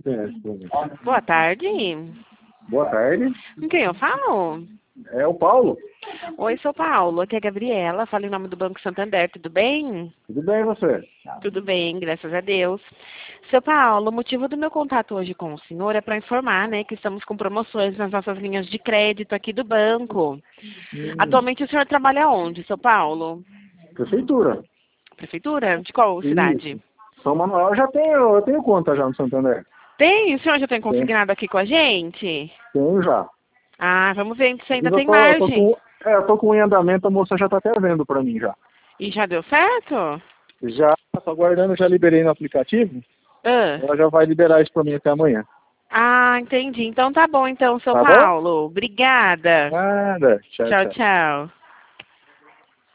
Boa tarde. Boa tarde. Com quem eu falo? É o Paulo. Oi, sou Paulo. Aqui é a Gabriela. Falo em nome do Banco Santander. Tudo bem? Tudo bem, e você? Tudo bem, graças a Deus. Seu Paulo, o motivo do meu contato hoje com o senhor é para informar, né, que estamos com promoções nas nossas linhas de crédito aqui do banco. Atualmente o senhor trabalha onde, seu Paulo? Prefeitura. Prefeitura? De qual cidade? Isso. São Manuel, eu tenho conta já no Santander. Tem? O senhor já tem consignado aqui com a gente? Tenho já. Ah, vamos ver se ainda Eu tem tô, eu tô margem. com, eu tô com em andamento, a moça já tá até vendo pra mim já. E já deu certo? Já, tô aguardando, já liberei no aplicativo. Ah. Ela já vai liberar isso pra mim até amanhã. Ah, entendi. Então tá bom, então, seu Tá bom? Paulo. Obrigada. Nada. Tchau, Tchau, tchau. tchau.